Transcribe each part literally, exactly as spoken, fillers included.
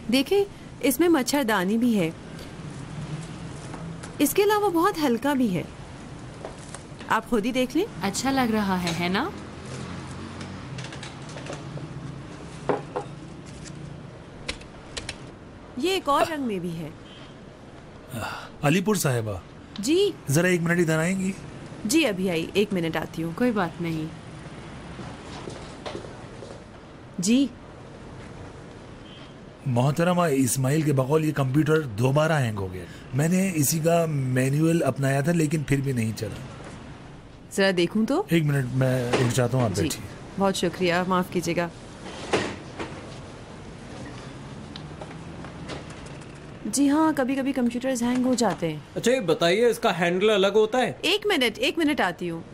دیکھیں اس میں مچھردانی بھی ہے، اس کے علاوہ بہت ہلکا بھی ہے، آپ خود ہی دیکھ لیں. اچھا لگ رہا ہے ہے نا؟ یہ ایک اور رنگ میں بھی ہے. علی پور صاحبہ جی ذرا ایک منٹ ادھر آئیں گی؟ جی ابھی آئی، ایک منٹ آتی ہوں. کوئی بات نہیں. جی محترمہ، اسماعیل کے بقول یہ کمپیوٹر دوبارہ ہینگ ہو گیا. میں نے اسی کا مینیول اپنایا تھا لیکن پھر بھی نہیں چلا. ذرا دیکھوں تو. ایک منٹ میں رک جاتا ہوں، آپ جی بیٹھیے. بہت شکریہ، معاف کیجیے گا. جی ہاں، کبھی کبھی کمپیوٹرز ہینگ ہو جاتے ہیں. اچھا یہ بتائیے اس کا ہینڈل الگ ہوتا ہے؟ ایک منٹ ایک منٹ آتی ہوں.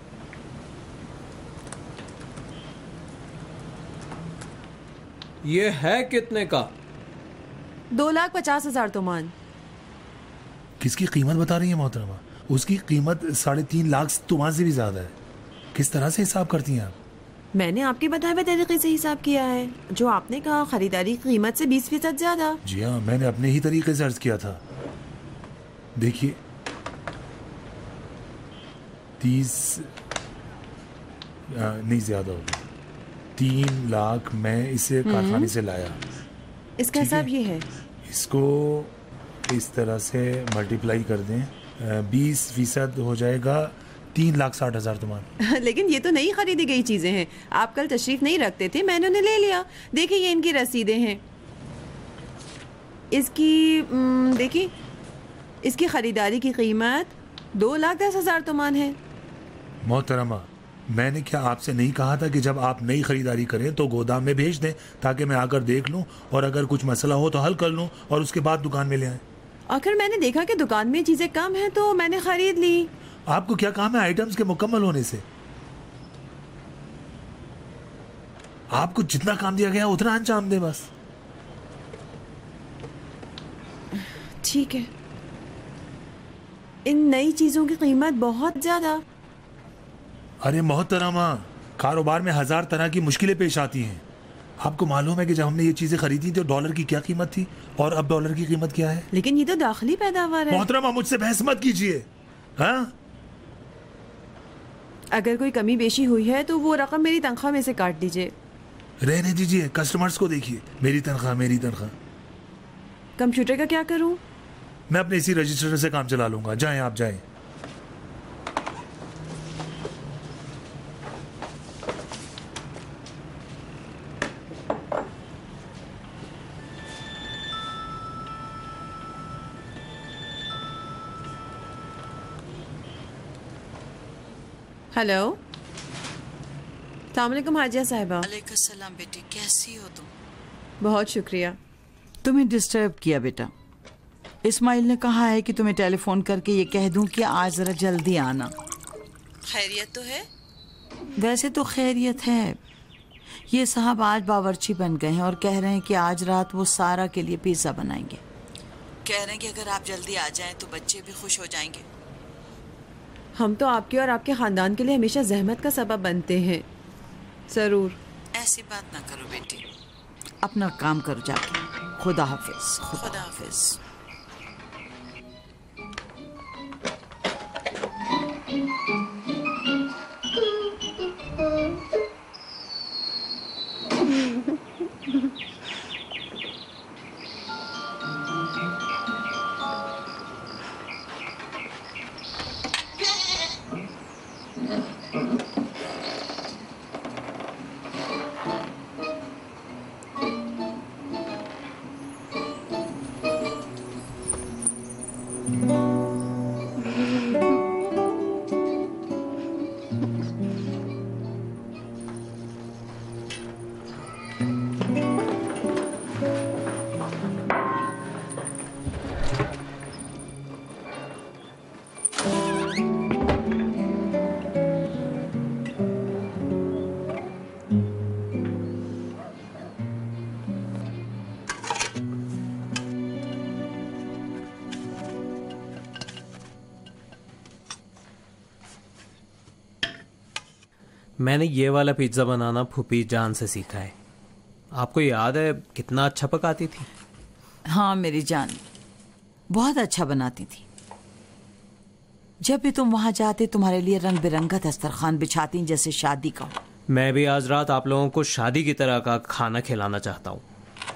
یہ ہے کتنے کا؟ دو لاکھ پچاس ہزار تومان. کس کی قیمت بتا رہی ہیں محترمہ؟ اس کی قیمت ساڑھے تین لاکھ تومان سے بھی زیادہ ہے. کس طرح سے حساب کرتی ہیں آپ؟ میں نے آپ کے بتائے ہوئے طریقے سے حساب کیا ہے، جو آپ نے کہا خریداری کی قیمت سے بیس فیصد زیادہ. جی ہاں، میں نے اپنے ہی طریقے سے عرض کیا تھا. دیکھیے تیس نہیں زیادہ ہوگا، تین لاکھ میں اسے کارخانے سے لایا. اس کا حساب یہ ہے. اس کو اس طرح سے ملٹیپلائی کر دیں، بیس فیصد ہو جائے گا تین لاکھ ساٹھ ہزار تومان. لیکن یہ تو نہیں خریدی گئی چیزیں ہیں، آپ کل تشریف نہیں رکھتے تھے، میں نے انہیں لے لیا. دیکھیں یہ ان کی رسیدیں ہیں. اس کی دیکھیں اس کی خریداری کی قیمت دو لاکھ دس ہزار تومان ہے. محترمہ، میں نے کیا آپ سے نہیں کہا تھا کہ جب آپ نئی خریداری کریں تو گودام میں بھیج دیں تاکہ میں آ کر دیکھ لوں اور اگر کچھ مسئلہ ہو تو حل کر لوں اور اس کے بعد دکان میں لے آئیں. آخر میں نے دیکھا کہ دکان میں چیزیں کم ہیں تو میں نے خرید لی. آپ کو کیا کام ہے آئٹمز کے مکمل ہونے سے؟ آپ کو جتنا کام دیا گیا اتنا انجام دے بس. ٹھیک ہے. ان نئی چیزوں کی قیمت بہت زیادہ. ارے محترمہ، کاروبار میں ہزار طرح کی مشکلیں پیش آتی ہیں. آپ کو معلوم ہے کہ جب ہم نے یہ چیزیں خریدی تو ڈالر کی کیا قیمت تھی اور اب ڈالر کی قیمت کیا ہے؟ لیکن یہ تو داخلی پیداوار ہے. محترمہ مجھ سے بحث مت کیجیے. ہاں، اگر کوئی کمی بیشی ہوئی ہے تو وہ رقم میری تنخواہ میں سے کاٹ دیجیے. رہنے دیجیے، کسٹمرز کو دیکھیے. میری تنخواہ میری تنخواہ. کمپیوٹر کا کیا کروں؟ میں اپنے اسی رجسٹر سے کام چلا لوں گا. جائیں آپ جائیں. ہیلو، السلام علیکم حاجیہ صاحبہ. وعلیکم السلام بیٹی، کیسی ہو تم؟ بہت شکریہ. تمہیں ڈسٹرب کیا بیٹا. اسماعیل نے کہا ہے کہ تمہیں ٹیلی فون کر کے یہ کہہ دوں کہ آج ذرا جلدی آنا. خیریت تو ہے؟ ویسے تو خیریت ہے. یہ صاحب آج باورچی بن گئے ہیں اور کہہ رہے ہیں کہ آج رات وہ سارا کے لیے پیزا بنائیں گے. کہہ رہے ہیں کہ اگر آپ جلدی آ جائیں تو بچے بھی خوش ہو جائیں گے. ہم تو آپ کے اور آپ کے خاندان کے لیے ہمیشہ زحمت کا سبب بنتے ہیں. ضرور. ایسی بات نہ کرو بیٹی، اپنا کام کرو جا کے. خدا حافظ. خدا حافظ. میں نے یہ والا پیزا بنانا پھوپھی جان سے سیکھا ہے. آپ کو یاد ہے کتنا اچھا پکاتی تھی؟ ہاں میری جان، بہت اچھا بناتی تھی. جب بھی تم وہاں جاتے تمہارے لیے رنگ برنگا دسترخوان بچھاتی جیسے شادی کا ہو. میں بھی آج رات آپ لوگوں کو شادی کی طرح کا کھانا کھلانا چاہتا ہوں.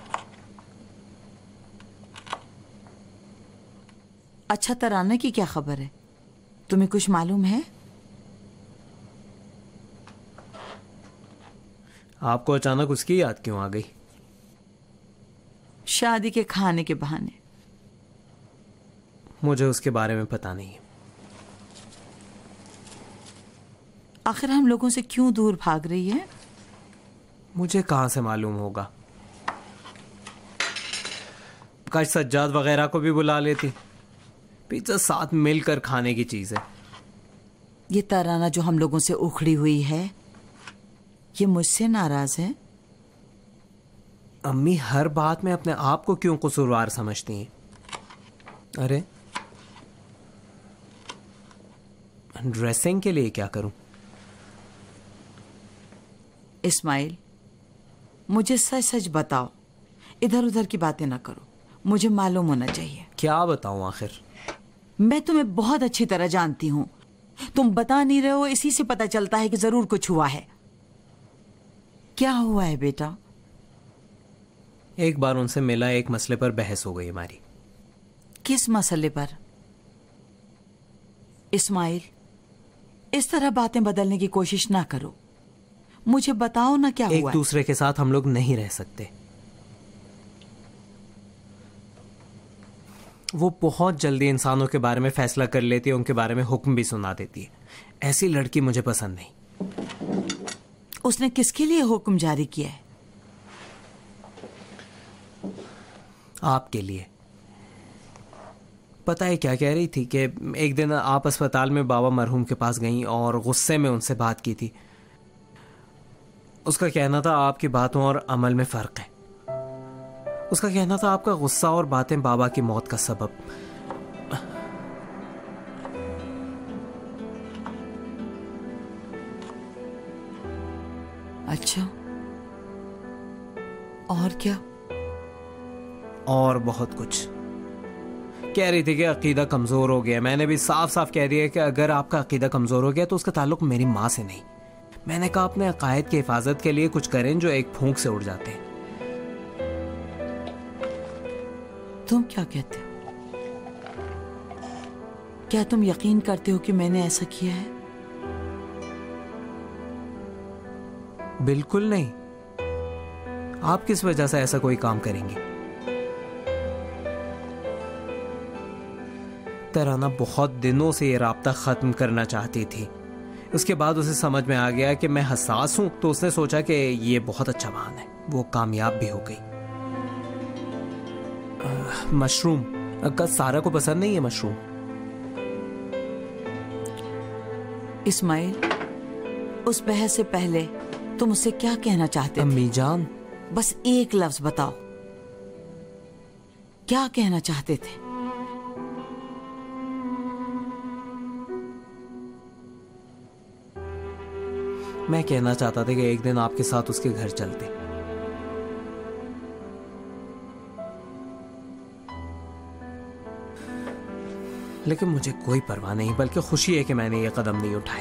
اچھا ترانہ کی کیا خبر ہے؟ تمہیں کچھ معلوم ہے؟ آپ کو اچانک اس کی یاد کیوں آ گئی؟ شادی کے کھانے کے بہانے. مجھے اس کے بارے میں پتا نہیں ہے. آخر ہم لوگوں سے کیوں دور بھاگ رہی ہے؟ مجھے کہاں سے معلوم ہوگا؟ کاش سجاد وغیرہ کو بھی بلا لیتی. پیزا ساتھ مل کر کھانے کی چیز ہے. یہ ترانہ جو ہم لوگوں سے اکھڑی ہوئی ہے، یہ مجھ سے ناراض ہے؟ امی ہر بات میں اپنے آپ کو کیوں قصوروار سمجھتی ہیں؟ ارے ڈریسنگ کے لیے کیا کروں؟ اسماعیل، مجھے سچ سچ بتاؤ، ادھر ادھر کی باتیں نہ کرو. مجھے معلوم ہونا چاہیے. کیا بتاؤں آخر؟ میں تمہیں بہت اچھی طرح جانتی ہوں. تم بتا نہیں رہے ہو، اسی سے پتہ چلتا ہے کہ ضرور کچھ ہوا ہے. کیا ہوا ہے بیٹا؟ ایک بار ان سے ملا، ایک مسئلے پر بحث ہو گئی ہماری. کس مسئلے پر؟ اسماعیل، اس طرح باتیں بدلنے کی کوشش نہ کرو. مجھے بتاؤ نا کیا ہوا. ایک دوسرے کے ساتھ ہم لوگ نہیں رہ سکتے. وہ بہت جلدی انسانوں کے بارے میں فیصلہ کر لیتی ہے، ان کے بارے میں حکم بھی سنا دیتی ہے. ایسی لڑکی مجھے پسند نہیں. اس نے کس کے لیے حکم جاری کیا ہے؟ آپ کے لیے. پتہ ہے کیا کہہ رہی تھی کہ ایک دن آپ اسپتال میں بابا مرحوم کے پاس گئیں اور غصے میں ان سے بات کی تھی. اس کا کہنا تھا آپ کی باتوں اور عمل میں فرق ہے. اس کا کہنا تھا آپ کا غصہ اور باتیں بابا کی موت کا سبب. اچھا، اور کیا؟ اور بہت کچھ. کہہ رہی تھی کہ عقیدہ کمزور ہو گیا. میں نے بھی صاف صاف کہہ دیا کہ اگر آپ کا عقیدہ کمزور ہو گیا تو اس کا تعلق میری ماں سے نہیں. میں نے کہا اپنے عقائد کی حفاظت کے لیے کچھ کریں جو ایک پھونک سے اڑ جاتے ہیں. تم کیا کہتے ہو؟ کیا تم یقین کرتے ہو کہ میں نے ایسا کیا ہے؟ بالکل نہیں. آپ کس وجہ سے ایسا کوئی کام کریں گے؟ ترانہ بہت دنوں سے یہ رابطہ ختم کرنا چاہتی تھی. اس کے بعد اسے سمجھ میں آ گیا کہ میں حساس ہوں، تو اس نے سوچا کہ یہ بہت اچھا بہانہ ہے. وہ کامیاب بھی ہو گئی. مشروم کا سارا کو پسند نہیں ہے مشروم. اسماعیل، اس بحث سے پہلے تم اسے کیا کہنا چاہتے تھے؟ امی جان، بس ایک لفظ بتاؤ، کیا کہنا چاہتے تھے؟ میں کہنا چاہتا تھا کہ ایک دن آپ کے ساتھ اس کے گھر چلتے. لیکن مجھے کوئی پرواہ نہیں، بلکہ خوشی ہے کہ میں نے یہ قدم نہیں اٹھایا.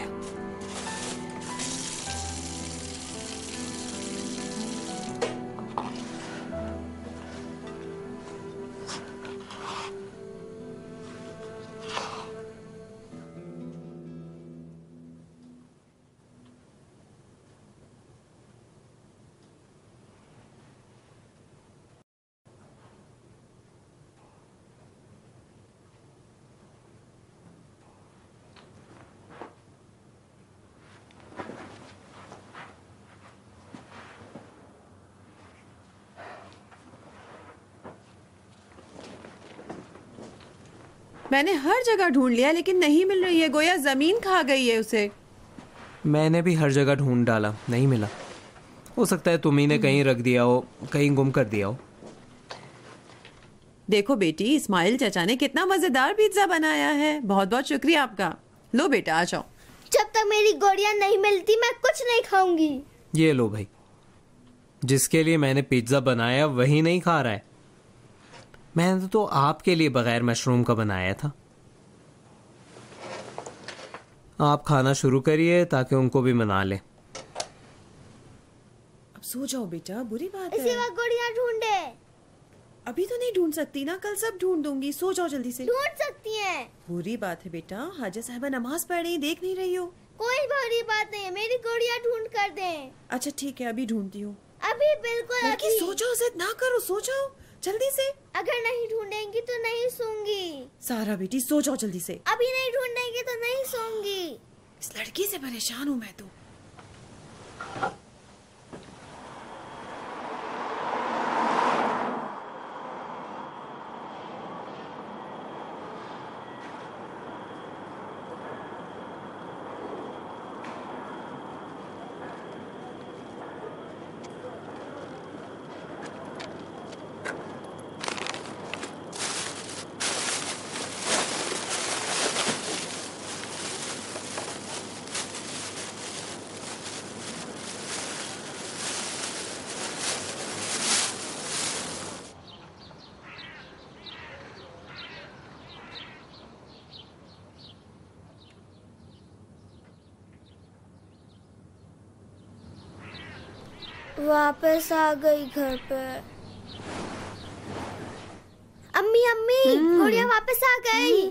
میں نے ہر جگہ ڈھونڈ لیا لیکن نہیں مل رہی ہے. گویا زمین کھا گئی ہے اسے. میں نے بھی ہر جگہ ڈھونڈ ڈالا، نہیں ملا. ہو سکتا ہے تمہیں نے کہیں رکھ دیا ہو، کہیں گم کر دیا ہو. دیکھو بیٹی، اسماعیل چچا نے کتنا مزیدار پیزا بنایا ہے. بہت بہت شکریہ آپ کا. لو بیٹا، آ جاؤ. جب تک میری گوڑیاں نہیں ملتی میں کچھ نہیں کھاؤں گی. یہ لو بھائی، جس کے لیے میں نے پیزا بنایا وہی نہیں کھا رہا ہے. میں نے تو آپ کے لیے بغیر مشروم کا بنایا تھا. آپ کھانا شروع کریے تاکہ ان کو بھی منا لیں. اب سو جاؤ بیٹا, بری بات اسی ہے. وقت گوڑیاں ڈھونڈے. ابھی تو نہیں ڈھونڈ سکتی نا, کل سب ڈھونڈ دوں گی. سو جاؤ جلدی سے. ڈھونڈ سکتی ہیں. بری بات ہے بیٹا, حاجہ صاحبہ نماز پڑھ رہی, دیکھ نہیں رہی ہو؟ کوئی بری بات نہیں, میری گوڑیاں ڈھونڈ کر دیں. اچھا ٹھیک ہے, ابھی ڈھونڈتی ہوں. ابھی بالکل لڑکی ابھی. سو جاؤ, ضد نہ کرو, سو جاؤ جلدی سے. اگر نہیں ڈھونڈیں گی تو نہیں سوں گی. سارا بیٹی سو جاؤ جلدی سے. ابھی نہیں ڈھونڈیں گی تو نہیں سوں گی. اس لڑکی سے پریشان ہوں میں تو. واپس آ گئی گھر پہ. امی امی گوڑیاں واپس آ گئی.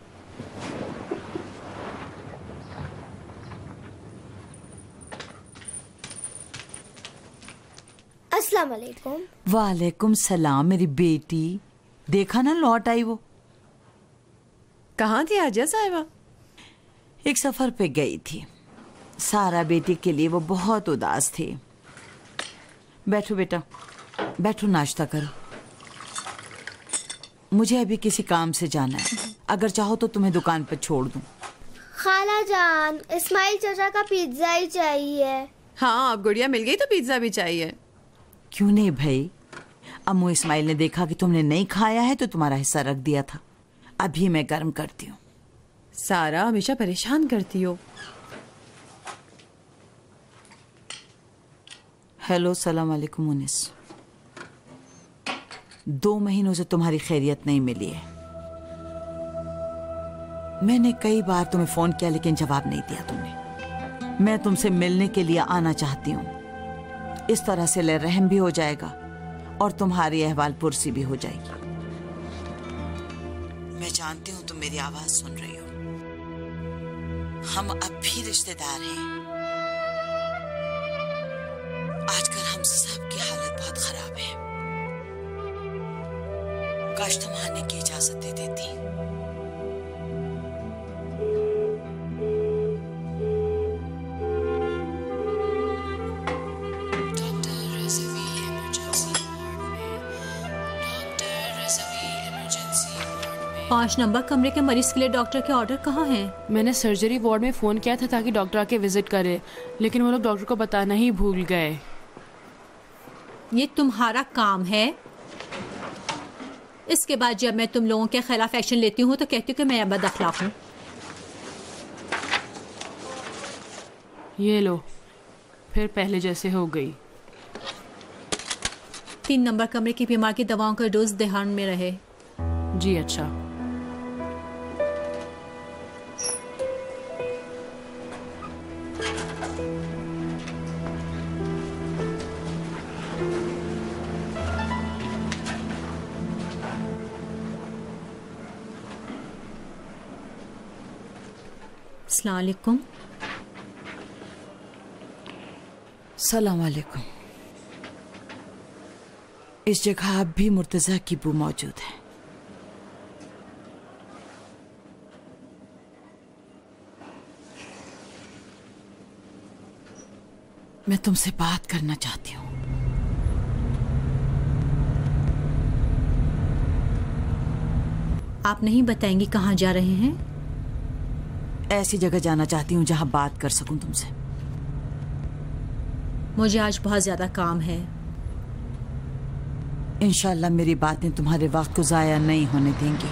السلام علیکم. وعلیکم السلام میری بیٹی. دیکھا نا لوٹ آئی وہ. کہاں تھی حاجہ صاحبہ؟ ایک سفر پہ گئی تھی. سارا بیٹی کے لیے وہ بہت اداس تھی. بیٹھو بیٹا, بیٹھو, ناشتہ کرو. مجھے ابھی کسی کام سے جانا ہے, اگر چاہو تو تمہیں دکان پہ چھوڑ دوں. خالہ جان, اسماعیل چچا کا پیزا ہی چاہیے. ہاں, اب گڑیا مل گئی تو پیزا بھی چاہیے. کیوں نہیں بھائی, امو اسماعیل نے دیکھا کہ تم نے نہیں کھایا ہے تو تمہارا حصہ رکھ دیا تھا. ابھی میں گرم کرتی ہوں. سارا ہمیشہ پریشان کرتی ہو. ہیلو, السلام علیکم انیس. دو مہینوں سے تمہاری خیریت نہیں ملی ہے. میں نے کئی بار تمہیں فون کیا لیکن جواب نہیں دیا تم نے. میں تم سے ملنے کے لیے آنا چاہتی ہوں. اس طرح سے لے رحم بھی ہو جائے گا اور تمہاری احوال پرسی بھی ہو جائے گی. میں جانتی ہوں تم میری آواز سن رہی ہو. ہم اب بھی رشتہ دار ہیں. آج کل ہم سب کی حالت بہت خراب ہے. کاش تم آنے کی اجازت دے دیتی. پانچ نمبر کمرے کے مریض کے لیے ڈاکٹر کے آرڈر کہاں ہیں؟ میں نے سرجری وارڈ میں فون کیا تھا تاکہ ڈاکٹر آ کے وزٹ کرے, لیکن وہ لوگ ڈاکٹر کو بتانا ہی بھول گئے. یہ تمہارا کام ہے؟ اس کے بعد جب میں تم لوگوں کے خلاف ایکشن لیتی ہوں تو کہتی ہوں کہ میں بد اخلاق ہوں. یہ لو, پھر پہلے جیسے ہو گئی. تین نمبر کمرے کی بیمار کی دواؤں کا ڈوز دھیان میں رہے. جی اچھا. السلام علیکم. السلام علیکم. اس جگہ اب بھی مرتضیٰ کی بو موجود ہے. میں تم سے بات کرنا چاہتی ہوں. آپ نہیں بتائیں گی کہاں جا رہے ہیں؟ ایسی جگہ جانا چاہتی ہوں جہاں بات کر سکوں تم سے. مجھے آج بہت زیادہ کام ہے. انشاءاللہ میری باتیں تمہارے وقت کو ضائع نہیں ہونے دیں گی.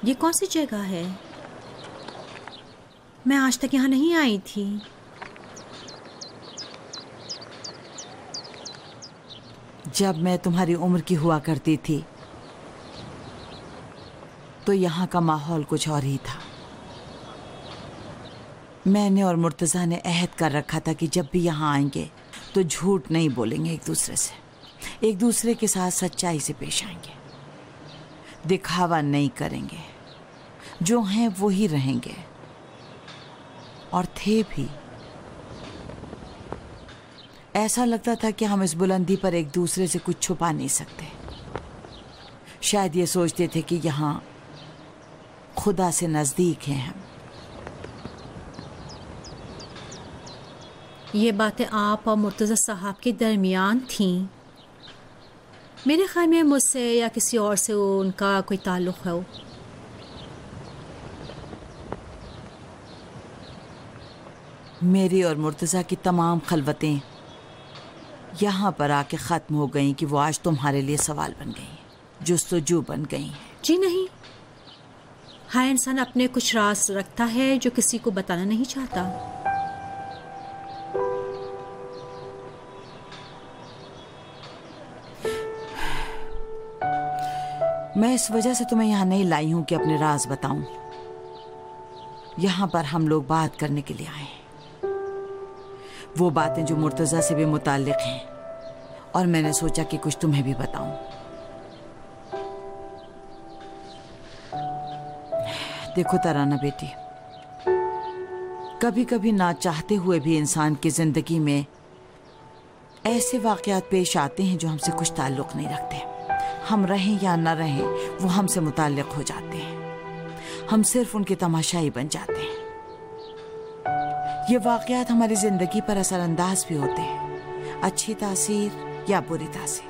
یہ کون سی جگہ ہے؟ میں آج تک یہاں نہیں آئی تھی. جب میں تمہاری عمر کی ہوا کرتی تھی تو یہاں کا ماحول کچھ اور ہی تھا. میں نے اور مرتضیٰ نے عہد کر رکھا تھا کہ جب بھی یہاں آئیں گے تو جھوٹ نہیں بولیں گے ایک دوسرے سے, ایک دوسرے کے ساتھ سچائی سے پیش آئیں گے, دکھاوا نہیں کریں گے, جو ہیں وہی رہیں گے. اور تھے بھی. ایسا لگتا تھا کہ ہم اس بلندی پر ایک دوسرے سے کچھ چھپا نہیں سکتے. شاید یہ سوچتے تھے کہ یہاں خدا سے نزدیک ہیں ہم. یہ باتیں آپ اور مرتضیٰ صاحب کے درمیان تھیں. میرے خیال میں مجھ سے یا کسی اور سے ان کا کوئی تعلق ہو. میری اور مرتضیٰ کی تمام خلوتیں یہاں پر آ کے ختم ہو گئیں کہ وہ آج تمہارے لیے سوال بن گئی, جستجو بن گئی. جی نہیں, ہر انسان اپنے کچھ راز رکھتا ہے جو کسی کو بتانا نہیں چاہتا. میں اس وجہ سے تمہیں یہاں نہیں لائی ہوں کہ اپنے راز بتاؤں. یہاں پر ہم لوگ بات کرنے کے لیے آئے ہیں, وہ باتیں جو مرتضیٰ سے بھی متعلق ہیں, اور میں نے سوچا کہ کچھ تمہیں بھی بتاؤں. دیکھو ترانہ بیٹی, کبھی کبھی نہ چاہتے ہوئے بھی انسان کی زندگی میں ایسے واقعات پیش آتے ہیں جو ہم سے کچھ تعلق نہیں رکھتے. ہم رہیں یا نہ رہیں وہ ہم سے متعلق ہو جاتے ہیں. ہم صرف ان کے تماشائی بن جاتے ہیں. یہ واقعات ہماری زندگی پر اثر انداز بھی ہوتے ہیں, اچھی تاثیر یا بری تاثیر.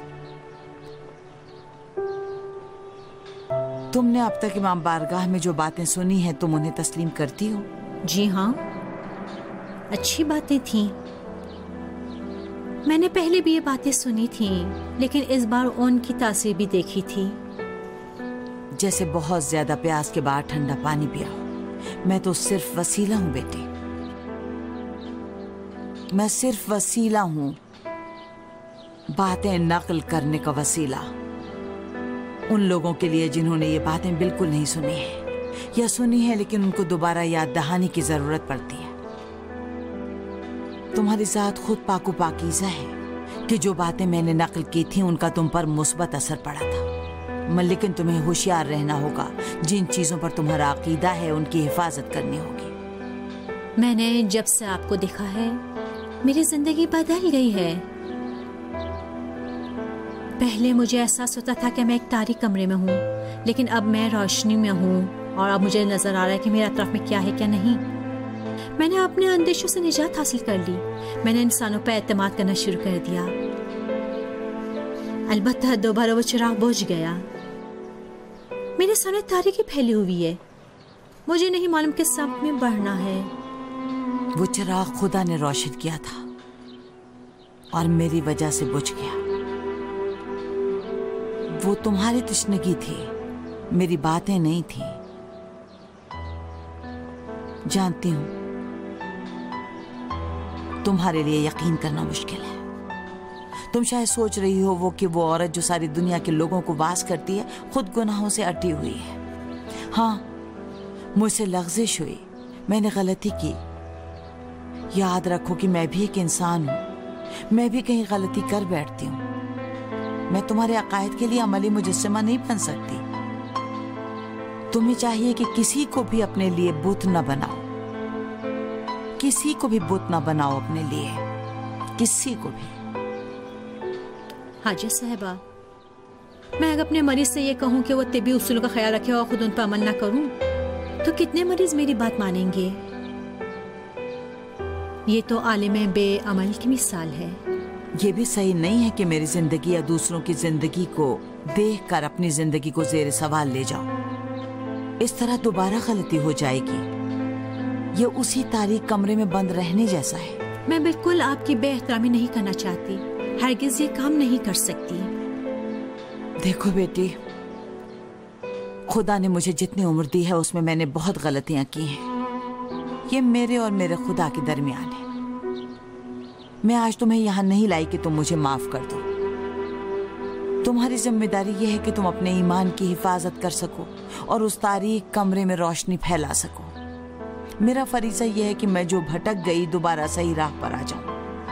تم نے اب تک امام بارگاہ میں جو باتیں سنی ہیں تم انہیں تسلیم کرتی ہو؟ جی ہاں, اچھی باتیں تھیں. میں نے پہلے بھی یہ باتیں سنی تھیں, لیکن اس بار ان کی تاثیر بھی دیکھی تھی. جیسے بہت زیادہ پیاس کے بعد ٹھنڈا پانی پیا ہو. میں تو صرف وسیلہ ہوں بیٹی, میں صرف وسیلہ ہوں, باتیں نقل کرنے کا وسیلہ. ان لوگوں کے لیے جنہوں نے یہ باتیں بالکل نہیں سنی ہیں یا سنی ہیں لیکن ان کو دوبارہ یاد دہانی کی ضرورت پڑتی ہے. تمہاری ذات خود پاک و پاکیزہ ہے کہ جو باتیں میں نے نقل کی تھیں ان کا تم پر مثبت اثر پڑا تھا. لیکن تمہیں ہوشیار رہنا ہوگا. جن چیزوں پر تمہارا عقیدہ ہے ان کی حفاظت کرنی ہوگی. میں نے جب سے آپ کو دیکھا ہے میری زندگی بدل گئی ہے. پہلے مجھے احساس ہوتا تھا کہ میں ایک تاریک کمرے میں ہوں, لیکن اب میں روشنی میں ہوں اور اب مجھے نظر آ رہا ہے کہ میرے اطراف میں کیا ہے کیا نہیں. میں نے اپنے اندیشوں سے نجات حاصل کر لی. میں نے انسانوں پر اعتماد کرنا شروع کر دیا. البتہ دوبارہ وہ چراغ بجھ گیا. میرے سامنے تاریکی پھیلی ہوئی ہے. مجھے نہیں معلوم کہ سب میں بڑھنا ہے. وہ چراغ خدا نے روشن کیا تھا اور میری وجہ سے بجھ گیا. وہ تمہاری تشنگی تھی, میری باتیں نہیں تھیں. جانتی ہوں تمہارے لیے یقین کرنا مشکل ہے. تم شاید سوچ رہی ہو وہ کہ وہ عورت جو ساری دنیا کے لوگوں کو واس کرتی ہے خود گناہوں سے اٹی ہوئی ہے. ہاں, مجھ سے لغزش ہوئی, میں نے غلطی کی. یاد رکھو کہ میں بھی ایک انسان ہوں, میں بھی کہیں غلطی کر بیٹھتی ہوں. میں تمہارے عقائد کے لیے عملی مجسمہ نہیں بن سکتی. تمہیں چاہیے کہ کسی کو بھی اپنے لیے بت نہ بناؤ, کسی کو بھی بت نہ بناؤ اپنے لیے, کسی کو بھی. حاجہ صاحبہ, میں اگر اپنے مریض سے یہ کہوں کہ وہ طبی اصولوں کا خیال رکھے اور خود ان پر عمل نہ کروں تو کتنے مریض میری بات مانیں گے؟ یہ تو عالم بے عمل کی مثال ہے. یہ بھی صحیح نہیں ہے کہ میری زندگی یا دوسروں کی زندگی کو دیکھ کر اپنی زندگی کو زیر سوال لے جاؤ. اس طرح دوبارہ غلطی ہو جائے گی. یہ اسی تاریک کمرے میں بند رہنے جیسا ہے. میں بالکل آپ کی بے احترامی نہیں کرنا چاہتی, ہرگز یہ کام نہیں کر سکتی. دیکھو بیٹی, خدا نے مجھے جتنی عمر دی ہے اس میں میں نے بہت غلطیاں کی ہیں. یہ میرے اور میرے خدا کے درمیان ہے. میں آج تمہیں یہاں نہیں لائی کہ تم مجھے معاف کر دو. تمہاری ذمہ داری یہ ہے کہ تم اپنے ایمان کی حفاظت کر سکو اور اس تاریک کمرے میں روشنی پھیلا سکو. میرا فریضہ یہ ہے کہ میں جو بھٹک گئی دوبارہ صحیح راہ پر آ جاؤں.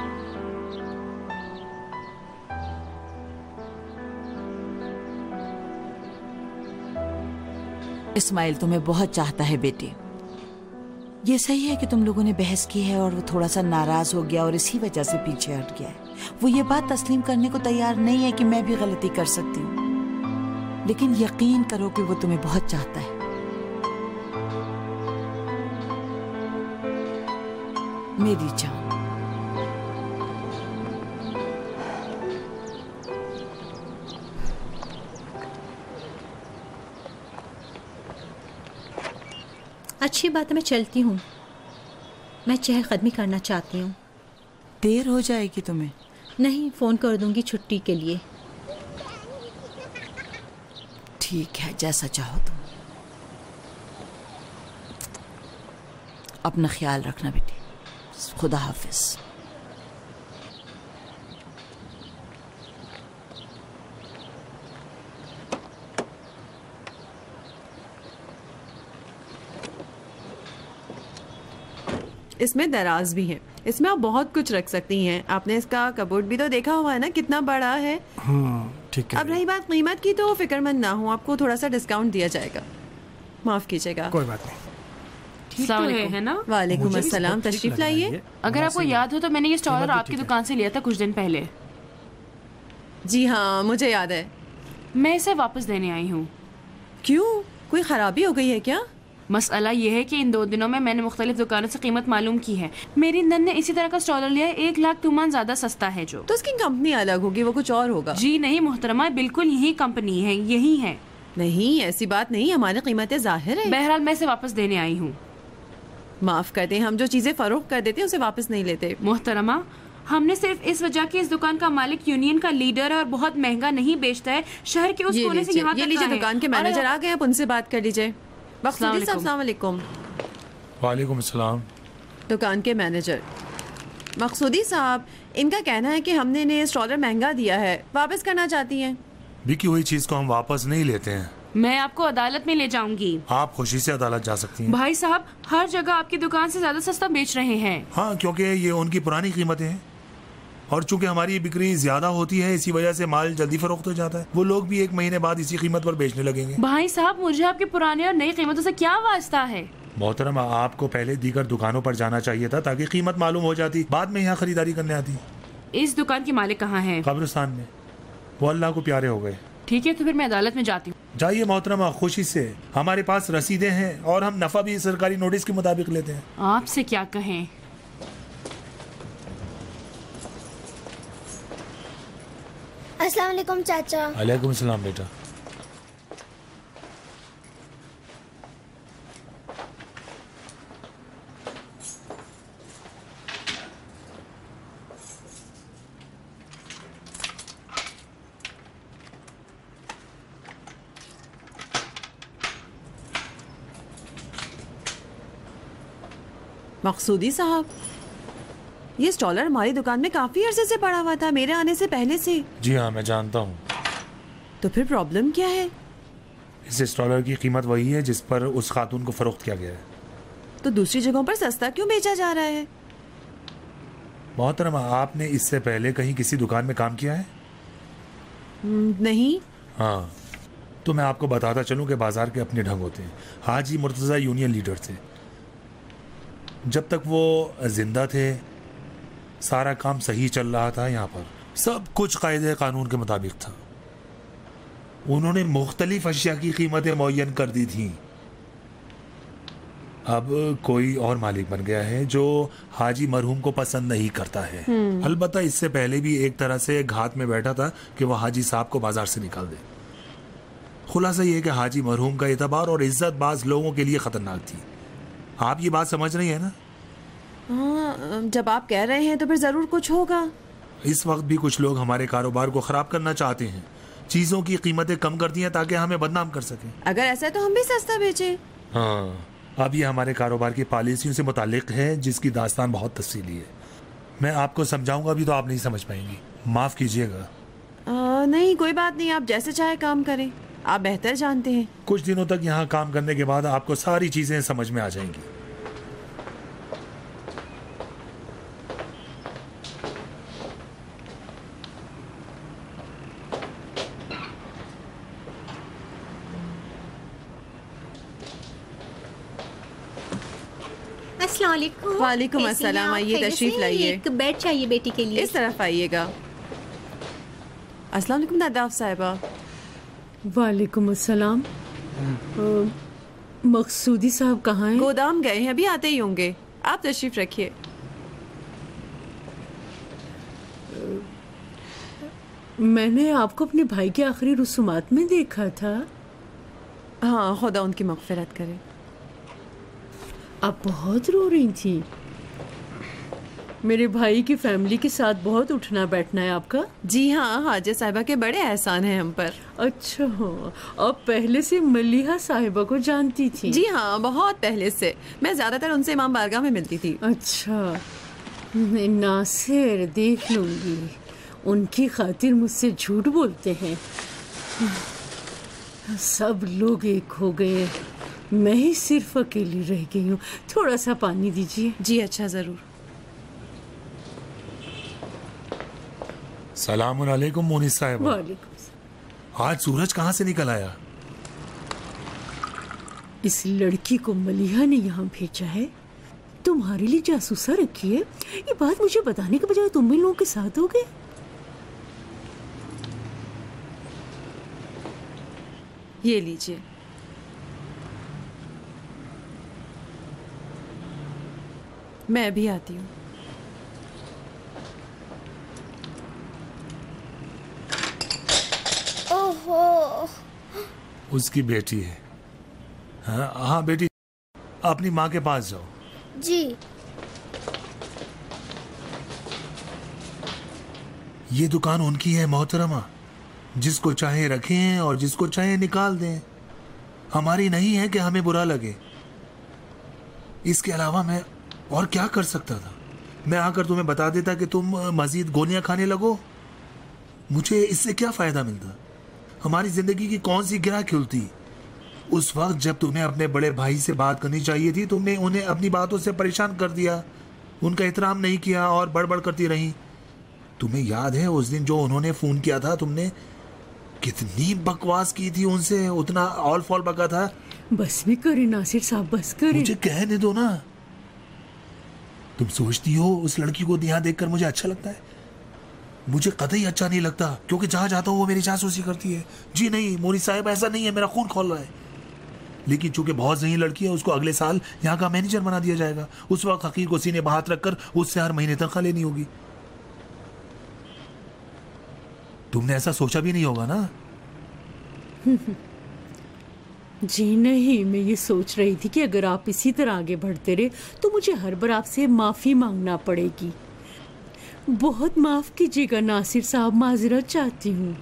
اسماعیل تمہیں بہت چاہتا ہے بیٹی. یہ صحیح ہے کہ تم لوگوں نے بحث کی ہے اور وہ تھوڑا سا ناراض ہو گیا اور اسی وجہ سے پیچھے ہٹ گیا ہے. وہ یہ بات تسلیم کرنے کو تیار نہیں ہے کہ میں بھی غلطی کر سکتی ہوں، لیکن یقین کرو کہ وہ تمہیں بہت چاہتا ہے. میری جان. اچھی بات ہے، میں چلتی ہوں. میں چہل قدمی کرنا چاہتی ہوں. دیر ہو جائے گی تمہیں؟ نہیں، فون کر دوں گی چھٹی کے لیے. ٹھیک ہے، جیسا چاہو تم. اپنا خیال رکھنا بیٹی. خدا حافظ. اس میں دراز بھی ہے، اس میں آپ بہت کچھ رکھ سکتی ہیں. آپ نے اس کا کبورڈ بھی تو دیکھا ہوا ہے نا، کتنا بڑا ہے. ٹھیک ہے. اب رہی بات قیمت کی تو فکر مند نہ ہوں، آپ کو تھوڑا سا ڈسکاؤنٹ دیا جائے گا. معاف کیجیے گا. کوئی بات نہیں. السلام علیکم. ہے نا؟ وعلیکم السلام. تشریف لائیے. اگر آپ کو یاد ہو تو میں نے یہ اسٹالر آپ کی دکان سے لیا تھا کچھ دن پہلے. جی ہاں مجھے یاد ہے. میں اسے واپس دینے آئی ہوں. کیوں؟ کوئی خرابی ہو گئی ہے کیا؟ مسئلہ یہ ہے کہ ان دو دنوں میں میں نے مختلف دکانوں سے قیمت معلوم کی ہے. میری نند نے اسی طرح کا اسٹالر لیا ہے، ایک لاکھ تومان زیادہ سستا ہے. جو تو اس کی کمپنی الگ ہوگی، وہ کچھ اور ہوگا. جی نہیں محترمہ، بالکل یہی کمپنی ہے، یہی ہے. نہیں ایسی بات نہیں، ہماری قیمتیں ظاہر ہیں. بہرحال میں اسے واپس دینے آئی ہوں. معاف کر دیں، ہم جو چیزیں فروخت کر دیتے ہیں اسے واپس نہیں لیتے. محترمہ ہم نے صرف اس وجہ کہ اس دکان کا مالک یونین کا لیڈر ہے اور بہت مہنگا نہیں بیچتا ہے، شہر کے اس کونے سے یہاں تک. یہ لیجیے، دکان کے مینیجر آ گئے، آپ ان سے بات کر لیجیے. مقصودی صاحب السلام علیکم. وعلیکم السلام. دکان کے مینیجر. مقصودی صاحب ان کا کہنا ہے کہ ہم نے انہیں اسٹالر مہنگا دیا ہے، واپس کرنا چاہتی ہیں. بکی ہوئی چیز کو ہم واپس نہیں لیتے ہیں. میں آپ کو عدالت میں لے جاؤں گی. آپ خوشی سے عدالت جا سکتی ہیں. بھائی صاحب ہر جگہ آپ کی دکان سے زیادہ سستا بیچ رہے ہیں. ہاں کیونکہ یہ ان کی پرانی قیمتیں ہیں اور چونکہ ہماری بکری زیادہ ہوتی ہے اسی وجہ سے مال جلدی فروخت ہو جاتا ہے. وہ لوگ بھی ایک مہینے بعد اسی قیمت پر بیچنے لگیں گے. بھائی صاحب مجھے آپ کی پرانی اور نئی قیمتوں سے کیا واسطہ ہے؟ محترم آپ کو پہلے دیگر دکانوں پر جانا چاہیے تھا تاکہ قیمت معلوم ہو جاتی، بعد میں یہاں خریداری کرنے آتی. اس دکان کے مالک کہاں ہیں؟ قبرستان میں. وہ اللہ کو پیارے ہو گئے. ٹھیک ہے تو پھر میں عدالت میں جاتی ہوں. جائیے محترمہ خوشی سے. ہمارے پاس رسیدیں ہیں اور ہم نفع بھی سرکاری نوٹس کے مطابق لیتے ہیں. آپ سے کیا کہیں. السلام علیکم چاچا. وعلیکم السلام بیٹا. مقصودی صاحب یہ اسٹالر ہماری دکان میں کافی عرصے سے پڑا ہوا تھا، میرے آنے سے پہلے سے. جی ہاں میں جانتا ہوں. تو پھر پرابلم کیا ہے؟ اس اسٹالر کی قیمت وہی ہے جس پر اس خاتون کو فروخت کیا گیا ہے. تو دوسری جگہوں پر سستا کیوں بیچا جا رہا ہے؟ محترمہ آپ نے اس سے پہلے کہیں کسی دکان میں کام کیا ہے؟ نہیں. ہاں تو میں آپ کو بتاتا چلوں کہ بازار کے اپنے ڈھنگ ہوتے ہیں. حاجی مرتضیٰ یونین لیڈر تھے. جب تک وہ زندہ تھے سارا کام صحیح چل رہا تھا. یہاں پر سب کچھ قاعدے قانون کے مطابق تھا. انہوں نے مختلف اشیاء کی قیمتیں معین کر دی تھیں. اب کوئی اور مالک بن گیا ہے جو حاجی مرحوم کو پسند نہیں کرتا ہے. البتہ اس سے پہلے بھی ایک طرح سے گھات میں بیٹھا تھا کہ وہ حاجی صاحب کو بازار سے نکال دے. خلاصہ یہ کہ حاجی مرحوم کا اعتبار اور عزت بعض لوگوں کے لیے خطرناک تھی. آپ یہ بات سمجھ رہی ہیں نا؟ ہاں جب آپ کہہ رہے ہیں تو پھر ضرور کچھ ہوگا. اس وقت بھی کچھ لوگ ہمارے کاروبار کو خراب کرنا چاہتے ہیں. چیزوں کی قیمتیں کم کرتی ہیں تاکہ ہمیں بدنام کر سکیں. اگر ایسا ہے تو ہم بھی سستا بیچیں. ہاں اب یہ ہمارے کاروبار کی پالیسیوں سے متعلق ہے جس کی داستان بہت تفصیلی ہے. میں آپ کو سمجھاؤں گا بھی تو آپ نہیں سمجھ پائیں گی, معاف کیجیے گا. آ, نہیں کوئی بات نہیں, آپ جیسے چاہے کام کریں, آپ بہتر جانتے ہیں. کچھ دنوں تک یہاں کام کرنے کے بعد آپ کو ساری چیزیں سمجھ میں آ جائیں گی. السلام علیکم. وعلیکم السلام. آئیے تشریف لائیے. ایک بیڈ چاہیے بیٹی کے لیے. اس طرف آئیے گا. السلام علیکم ناداف صاحبہ. وعلیکم السلام. مقصودی صاحب کہاں ہیں؟ گودام گئے ہیں, ابھی آتے ہی ہوں گے. آپ تشریف رکھیے. میں نے آپ کو اپنے بھائی کے آخری رسومات میں دیکھا تھا. ہاں خدا ان کی مغفرت کرے. آپ بہت رو رہی تھی. میرے بھائی کی فیملی کے ساتھ بہت اٹھنا بیٹھنا ہے آپ کا. جی ہاں, حاجہ صاحبہ کے بڑے احسان ہیں ہم پر. اچھا, آپ پہلے سے ملیحہ صاحبہ کو جانتی تھی؟ جی ہاں, بہت پہلے سے. میں زیادہ تر ان سے امام بارگاہ میں ملتی تھی. اچھا, میں ناصر دیکھ لوں گی. ان کی خاطر مجھ سے جھوٹ بولتے ہیں. سب لوگ ایک ہو گئے, میں ہی صرف اکیلی رہ گئی ہوں. تھوڑا سا پانی دیجیے. جی اچھا, ضرور. السلام علیکم مونس صاحبہ. وعلیکم السلام. آج سورج کہاں سے نکل آیا؟ اس لڑکی کو ملیحہ نے یہاں بھیجا ہے. تمہارے لیے جاسوسا رکھی ہے. یہ بات مجھے بتانے کے بجائے تم بھی لوگوں کے ساتھ ہو گئے. یہ لیجیے. میں بھی آتی ہوں. اوہو, اس کی بیٹی ہے. ہاں ہاں بیٹی, اپنی ماں کے پاس جاؤ. جی. یہ دکان ان کی ہے محترمہ. جس کو چاہے رکھیں اور جس کو چاہے نکال دیں. ہماری نہیں ہے کہ ہمیں برا لگے. اس کے علاوہ میں اور کیا کر سکتا تھا؟ میں آ کر تمہیں بتا دیتا کہ تم مزید گولیاں کھانے لگو. مجھے اس سے کیا فائدہ ملتا؟ ہماری زندگی کی کون سی گرہ کھلتی؟ اس وقت جب تمہیں اپنے بڑے بھائی سے بات کرنی چاہیے تھی تم نے انہیں اپنی باتوں سے پریشان کر دیا. ان کا احترام نہیں کیا اور بڑبڑ کرتی رہی. تمہیں یاد ہے اس دن جو انہوں نے فون کیا تھا, تم نے کتنی بکواس کی تھی ان سے, اتنا آل فال بکا تھا. بس بھی کرے ناصر صاحب, بس کرے. مجھے کہنے دو نا. تم سوچتی ہو اس لڑکی کو یہاں دیکھ کر مجھے اچھا لگتا ہے؟ مجھے قطعی اچھا نہیں لگتا, کیونکہ جہاں جاتا ہوں وہ میری جاسوسی کرتی ہے. جی نہیں مونی صاحب, ایسا نہیں ہے, میرا خون کھول رہا ہے. لیکن چونکہ بہت ذہین لڑکی ہے, اس کو اگلے سال یہاں کا مینیجر بنا دیا جائے گا. اس وقت حقیر کو سینے بہات رکھ کر اس سے ہر مہینے تنخواہ لینی ہوگی. تم نے ایسا سوچا بھی نہیں ہوگا نا؟ جی نہیں, میں یہ سوچ رہی تھی کہ اگر آپ اسی طرح آگے بڑھتے رہے تو مجھے ہر بار آپ سے معافی مانگنا پڑے گی. بہت معاف کیجیے گا ناصر صاحب, معذرت چاہتی ہوں.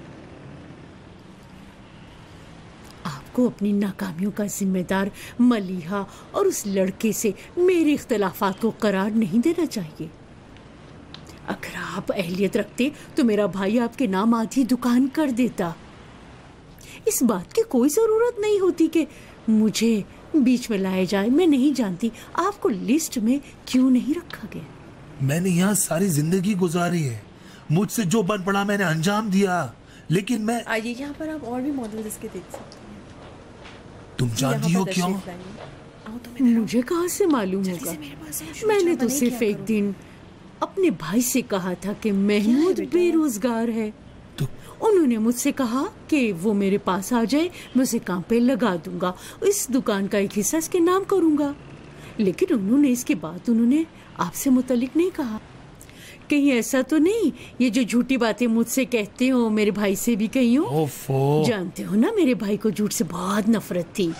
آپ کو اپنی ناکامیوں کا ذمہ دار ملیحہ اور اس لڑکے سے میرے اختلافات کو قرار نہیں دینا چاہیے. اگر آپ اہلیت رکھتے تو میرا بھائی آپ کے نام آدھی دکان کر دیتا. اس بات کی کوئی ضرورت نہیں ہوتی کہ مجھے بیچ میں لائے جائے. میں نہیں جانتی آپ کو لسٹ میں کیوں نہیں رکھا گیا. میں نے یہاں ساری زندگی گزاری ہے, مجھ سے جو بن پڑا میں نے انجام دیا. لیکن میں آئیے یہاں پر آپ اور بھی ماڈل اس کے دیکھ سکتے ہیں. تم جانتی ہو کیوں؟ مجھے کہاں سے معلوم ہوگا؟ میں نے تو صرف ایک دن اپنے بھائی سے کہا تھا کہ محمود بے روزگار ہے. انہوں نے مجھ سے کہا کہ وہ میرے پاس آ جائے, میں اسے کام پہ لگا دوں گا, اس دکان کا ایک حصہ اس کے نام کروں گا. لیکن انہوں نے اس کے بعد انہوں نے آپ سے متعلق نہیں کہا. کہیں ایسا تو نہیں یہ جو جھوٹی باتیں مجھ سے کہتے ہو میرے بھائی سے بھی کہی ہو؟ جانتے ہو نا میرے بھائی کو جھوٹ سے بہت نفرت تھی.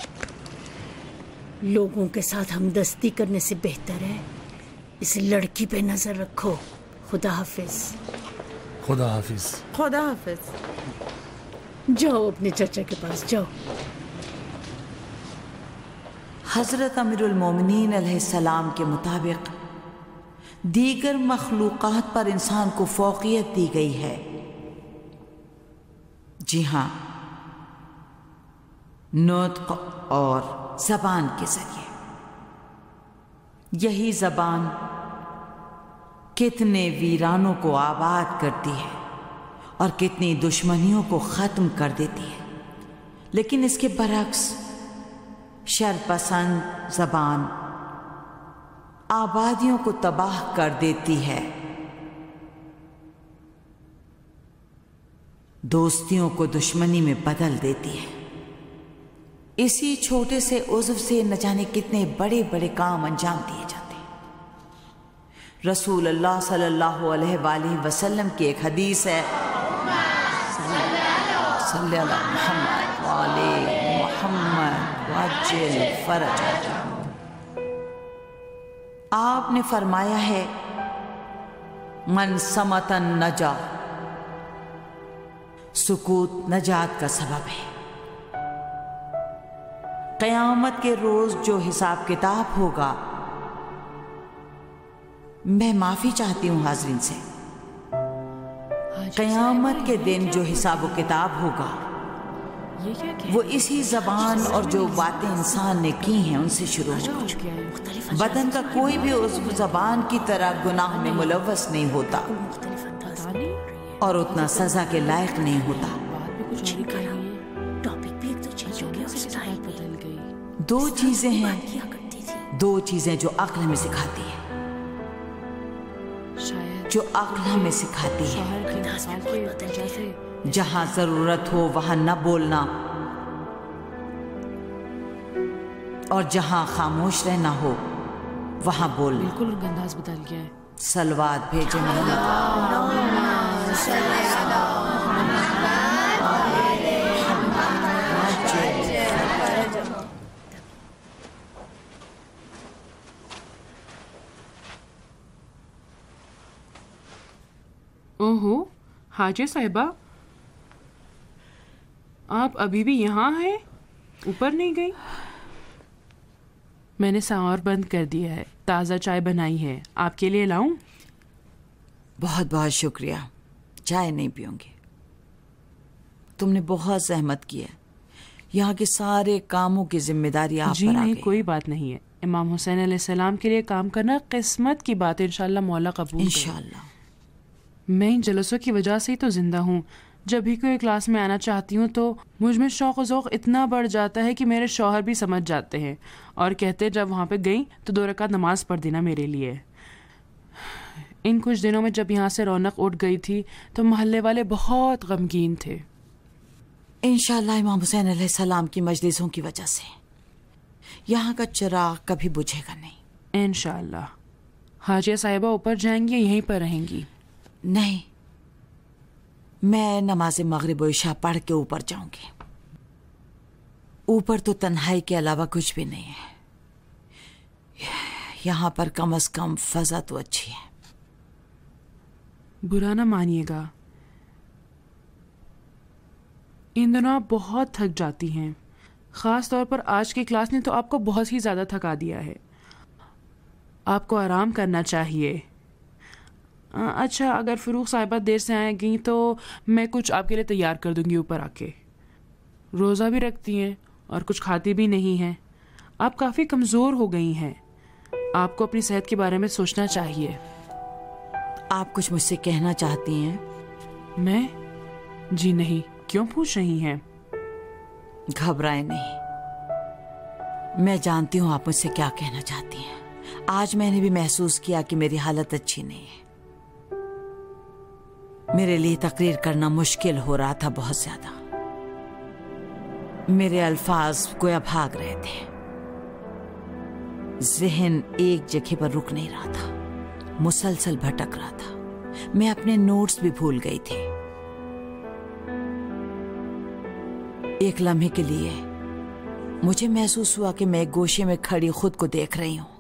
لوگوں کے ساتھ ہمدردی کرنے سے بہتر ہے اس لڑکی پہ نظر رکھو. خدا حافظ. خدا حافظ. خدا حافظ. जाओ अपने चाचा के पास जाओ। हज़रत अमीरुल मोमिनीन अलैहिस्सलाम के मुताबिक दीगर मखलूक़ात पर इंसान को फ़ौक़ियत दी गई है। जी हाँ, नुत्क़ और ज़बान के ज़रिए। यही ज़बान कितने वीरानों को आबाद करती है और कितनी दुश्मनियों को ख़त्म कर देती है, लेकिन इसके बरक्स शरपसंद ज़बान आबादियों को तबाह कर देती है, दोस्तियों को दुश्मनी में बदल देती है। इसी छोटे से उज़्व से न जाने कितने बड़े बड़े काम अंजाम दिए जाते हैं। रसूल अल्लाह सल्लल्लाहु अलैहि वसल्लम की एक हदीस है, सल्लल्लाहु अलैहि मुहम्मद वाले मुहम्मद वाजिल फरज। आपने फरमाया है, मन समतन नजा, सुकूत नजात का सबब है। क़यामत के रोज जो हिसाब किताब होगा, मैं माफी चाहती हूं हाज़रीन से, क़यामत के दिन जो हिसाब किताब होगा वो इसी ज़बान और जो बातें इंसान ने की हैं उनसे शुरू होगा। बदन का कोई भी उज़्व ज़बान की तरह गुनाह में मुलव्वस नहीं होता और उतना सजा के लायक नहीं होता। दो चीजें हैं, दो चीजें जो अक्ल में सिखाती है, जो अक्ल हमें सिखाती है, जहां जरूरत हो वहां न बोलना और जहां खामोश रहना हो वहां बोलना। बिल्कुल अंदाज बदल गया है। सलवात भेजे ओहो हाजी साहिबा, आप अभी भी यहाँ हैं, ऊपर नहीं गई? मैंने सावर बंद कर दिया है, ताज़ा चाय बनाई है, आपके लिए लाऊं? बहुत बहुत शुक्रिया, चाय नहीं पीऊंगी। तुमने बहुत जहमत की है, यहाँ के सारे कामों की जिम्मेदारी आप जी पर आ नहीं, गई। कोई बात नहीं है। इमाम हुसैन अलैहिस्सलाम के लिए काम करना किस्मत की बात है, इंशाल्लाह मौला कबूल करे। इंशाल्लाह। मैं इन जलसों की वजह से ही तो जिंदा हूँ। जब भी कोई क्लास में आना चाहती हूँ तो मुझ में शौक ज़ौक़ इतना बढ़ जाता है कि मेरे शौहर भी समझ जाते हैं और कहते हैं जब वहाँ पे गई तो दो रकात नमाज पढ़ देना मेरे लिए। इन कुछ दिनों में जब यहाँ से रौनक उठ गई थी तो मोहल्ले वाले बहुत गमगीन थे। इंशाल्लाह इमाम हुसैन अलैहिस्सलाम की मजलिसों की वजह से यहाँ का चिराग कभी बुझेगा नहीं। इंशाल्लाह। हाजिया साहिबा ऊपर जाएंगी, यहीं पर रहेंगी? नहीं, मैं नमाज मगरिब व इशा पढ़ के ऊपर जाऊंगी। ऊपर तो तन्हाई के अलावा कुछ भी नहीं है, यहाँ पर कम से कम फजा तो अच्छी है। बुरा ना मानिएगा, इन दिनों आप बहुत थक जाती हैं। ख़ास तौर पर आज की क्लास ने तो आपको बहुत ही ज़्यादा थका दिया है। आपको आराम करना चाहिए। अच्छा, अगर फ़रूख साहिबा देर से आएंगी तो मैं कुछ आपके लिए तैयार कर दूंगी ऊपर आके। रोज़ा भी रखती हैं और कुछ खाती भी नहीं हैं। आप काफ़ी कमज़ोर हो गई हैं, आपको अपनी सेहत के बारे में सोचना चाहिए। आप कुछ मुझसे कहना चाहती हैं? मैं? जी नहीं, क्यों पूछ रही हैं? घबराए नहीं, मैं जानती हूँ आप मुझसे क्या कहना चाहती हैं। आज मैंने भी महसूस किया कि मेरी हालत अच्छी नहीं है। मेरे लिए तकरीर करना मुश्किल हो रहा था बहुत ज्यादा। मेरे अल्फाज गोया भाग रहे थे, ज़हन एक जगह पर रुक नहीं रहा था, मुसलसल भटक रहा था। मैं अपने नोट्स भी भूल गई थी। एक लम्हे के लिए मुझे महसूस हुआ कि मैं एक गोशे में खड़ी खुद को देख रही हूं।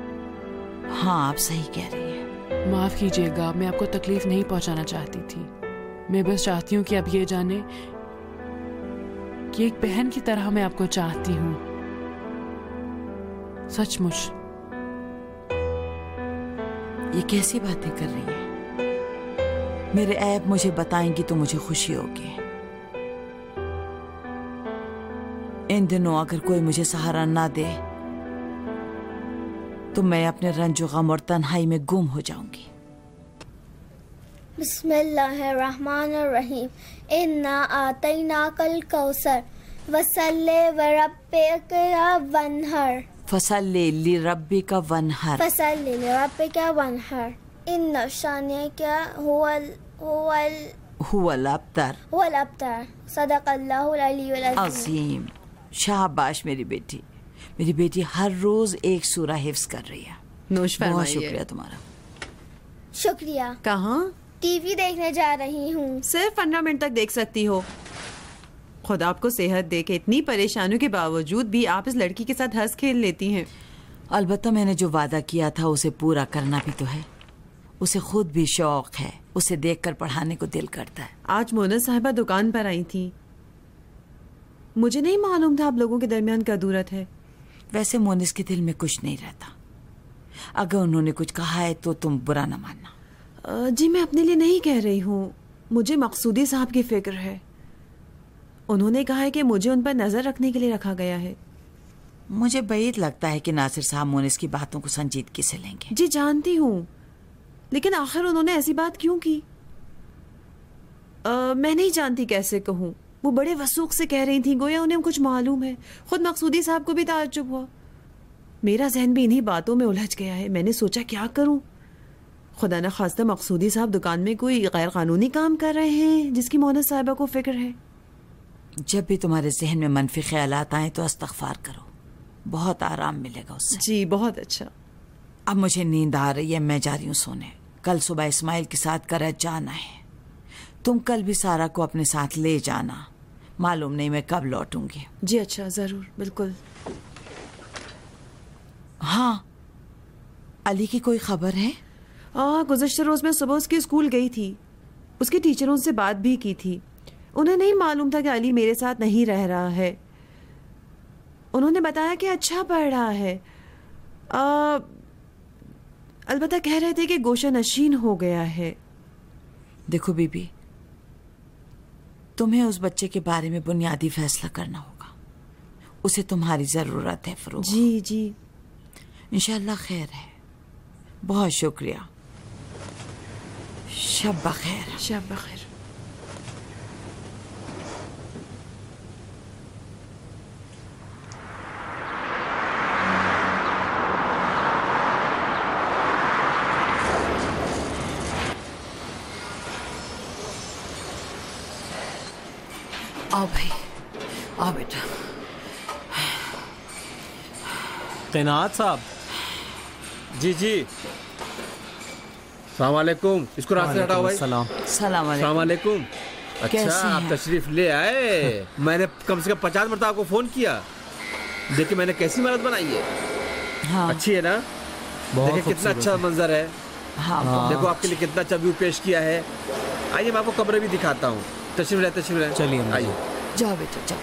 हाँ, आप सही कह रही हैं। माफ कीजिएगा, मैं आपको तकलीफ नहीं पहुंचाना चाहती थी। میں بس چاہتی ہوں کہ آپ یہ جانیں کہ ایک بہن کی طرح میں آپ کو چاہتی ہوں، سچ مچ۔ یہ کیسی باتیں کر رہی ہیں؟ میرے عیب مجھے بتائیں گی تو مجھے خوشی ہوگی۔ ان دنوں اگر کوئی مجھے سہارا نہ دے تو میں اپنے رنج و غم اور تنہائی میں گم ہو جاؤں گی۔ بسم اللہ الرحمن الرحیم، انا آتیناک الکوثر وصلی وربک وانحر فصلی لربک وانحر فصلی لربک وانحر ان شانئک هو ال هو ال هو الابتر هو الابتر صدق اللہ العلی العظیم۔ عظیم۔ شاباش میری بیٹی، میری بیٹی ہر روز ایک سورہ حفظ کر رہی ہے۔ نوش بہت فرمائیے۔ شکریہ تمہارا۔ شکریہ۔ کہاں؟ ٹی وی دیکھنے جا رہی ہوں۔ صرف پندرہ منٹ تک دیکھ سکتی ہو۔ خدا آپ کو صحت دے کے اتنی پریشانیوں کے باوجود بھی آپ اس لڑکی کے ساتھ ہنس کھیل لیتی ہیں۔ البتہ میں نے جو وعدہ کیا تھا اسے پورا کرنا بھی تو ہے۔ اسے خود بھی شوق ہے، اسے دیکھ کر پڑھانے کو دل کرتا ہے۔ آج مونس صاحبہ دکان پر آئی تھی، مجھے نہیں معلوم تھا آپ لوگوں کے درمیان کیا دورت ہے۔ ویسے مونس کے دل میں کچھ نہیں رہتا، اگر انہوں نے کچھ کہا ہے تو تم برا نہ ماننا۔ جی میں اپنے لیے نہیں کہہ رہی ہوں، مجھے مقصودی صاحب کی فکر ہے۔ انہوں نے کہا ہے کہ مجھے ان پر نظر رکھنے کے لیے رکھا گیا ہے۔ مجھے بعید لگتا ہے کہ ناصر صاحب مونس کی باتوں کو سنجیدگی سے لیں گے۔ جی جانتی ہوں، لیکن آخر انہوں نے ایسی بات کیوں کی؟ آ, میں نہیں جانتی کیسے کہوں۔ وہ بڑے وثوق سے کہہ رہی تھیں گویا انہیں کچھ معلوم ہے۔ خود مقصودی صاحب کو بھی تعجب ہوا۔ میرا ذہن بھی انہی باتوں میں الجھ گیا ہے۔ میں نے سوچا کیا کروں۔ خدا نہ خواستہ مقصودی صاحب دکان میں کوئی غیر قانونی کام کر رہے ہیں جس کی مونس صاحبہ کو فکر ہے۔ جب بھی تمہارے ذہن میں منفی خیالات آئیں تو استغفار کرو، بہت آرام ملے گا اس سے۔ جی بہت اچھا۔ اب مجھے نیند آ رہی ہے، میں جا رہی ہوں سونے۔ کل صبح اسماعیل کے ساتھ کرج جانا ہے۔ تم کل بھی سارا کو اپنے ساتھ لے جانا، معلوم نہیں میں کب لوٹوں گی۔ جی اچھا، ضرور، بالکل۔ ہاں، علی کی کوئی خبر ہے؟ ہاں، گزشتہ روز میں صبح اس کے اسکول گئی تھی، اس کے ٹیچروں سے بات بھی کی تھی۔ انہیں نہیں معلوم تھا کہ علی میرے ساتھ نہیں رہ رہا ہے۔ انہوں نے بتایا کہ اچھا پڑھ رہا ہے، آ, البتہ کہہ رہے تھے کہ گوشہ نشین ہو گیا ہے۔ دیکھو بی بی، تمہیں اس بچے کے بارے میں بنیادی فیصلہ کرنا ہوگا، اسے تمہاری ضرورت ہے فروغ۔ جی جی انشاءاللہ خیر ہے۔ بہت شکریہ، شب بخیر۔ شب بخیر۔ آؤ بھائی، آؤ بیٹا۔ قناعت صاحب، جی جی، السلام علیکم۔ اس کو راستے ہٹاؤ بھائی۔ السلام السلام السلام علیکم۔ علیکم۔ کیسے اچھا ہیں؟ آپ تشریف لے آئے۔ میں نے کم سے کم پچاس مرتبہ آپ کو فون کیا، دیکھیں میں نے کیسی عمارت بنائی ہے۔ ہاں اچھی ہے نا؟ بہت دیکھیں کتنا اچھا منظر ہے۔ ہاں، دیکھو آپ کے لیے کتنا اچھا ویو پیش کیا ہے۔ آئیے میں آپ کو کمرے بھی دکھاتا ہوں۔ تشریف لائے تشریف لائے۔ چلیے آئیے۔ جاؤ بیٹا جاؤ۔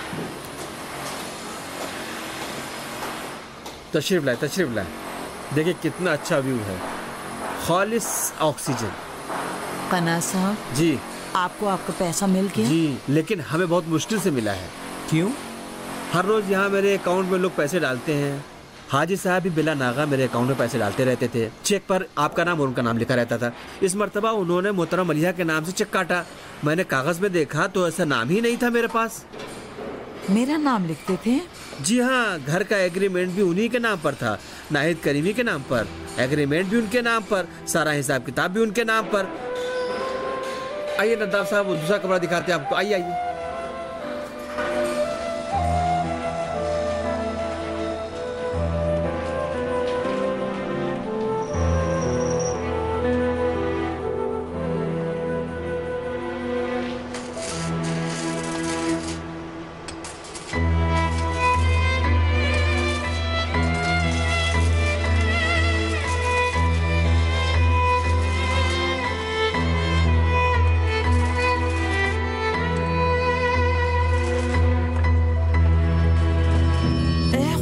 تشریف لائے تشریف لائے۔ دیکھیں کتنا اچھا ویو ہے، خالص آکسیجن۔ قنا صاحب، جی آپ کو آپ کا پیسہ مل گیا؟ جی، لیکن ہمیں بہت مشکل سے ملا ہے۔ کیوں؟ ہر روز یہاں میرے اکاؤنٹ میں لوگ پیسے ڈالتے ہیں۔ حاجی صاحب بھی بلا ناغہ میرے اکاؤنٹ میں پیسے ڈالتے رہتے تھے۔ چیک پر آپ کا نام اور ان کا نام لکھا رہتا تھا۔ اس مرتبہ انہوں نے محترم ملیحہ کے نام سے چیک کاٹا۔ میں نے کاغذ میں دیکھا تو ایسا نام ہی نہیں تھا میرے پاس۔ میرا نام لکھتے تھے؟ جی ہاں، گھر کا ایگریمنٹ بھی انہی کے نام پر تھا، ناہید کریمی کے نام پر، ایگریمنٹ بھی ان کے نام پر، سارا حساب کتاب بھی ان کے نام پر۔ آئیے نداف صاحب، وہ دوسرا کمرہ دکھاتے ہیں آپ کو۔ آئیے آئیے۔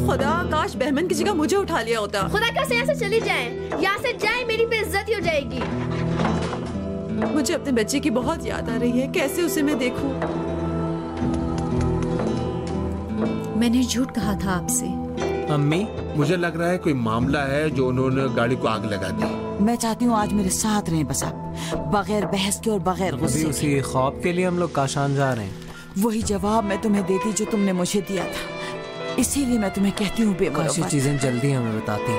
خدا کاش بہمن کی جگہ مجھے اٹھا لیا ہوتا. خدا کا یہاں سے چلی جائیں, یہاں سے جائیں, میری بے عزتی ہو جائے گی. مجھے اپنے بچے کی بہت یاد آ رہی ہے, کیسے اسے میں دیکھوں. میں نے جھوٹ کہا تھا آپ سے. امی مجھے لگ رہا ہے کوئی معاملہ ہے جو انہوں نے گاڑی کو آگ لگا دی. میں چاہتی ہوں آج میرے ساتھ رہیں بس آپ, بغیر بحث کے اور بغیر غصے. اسی خواب کے لیے ہم لوگ کاشان جا رہے ہیں. وہی جواب میں تمہیں دیتی جو تم نے مجھے دیا تھا, اسی لیے میں تمہیں کہتی ہوں بے مروت. چیزیں جلدی ہمیں بتاتی.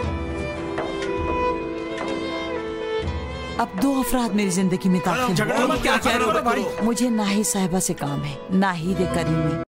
اب دو افراد میری زندگی میں داخل ہوئے. مجھے ناہید صاحبہ سے کام ہے, ناہید کریم میں.